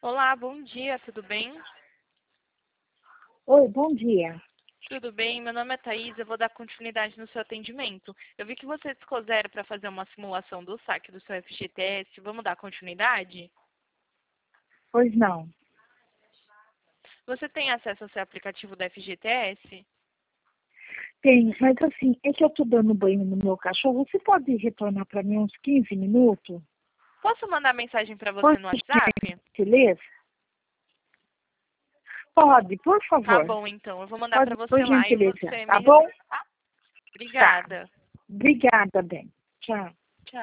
Olá, bom dia, tudo bem? Oi, bom dia. Tudo bem, meu nome é Thaís, eu vou dar continuidade no seu atendimento. Eu vi que você ficou zero para fazer uma simulação do saque do seu FGTS, vamos dar continuidade? Pois não. Você tem acesso ao seu aplicativo da FGTS? Tem, mas assim, é que eu tô dando banho no meu cachorro. Você pode retornar para mim uns 15 minutos? Posso mandar mensagem para você Por no WhatsApp? gentileza? Pode, por Tá favor. bom, então, eu vou mandar Pode, para por você lá e gentileza. você Tá me bom? responde, tá? Tá. Obrigada. Obrigada, bem. Tchau.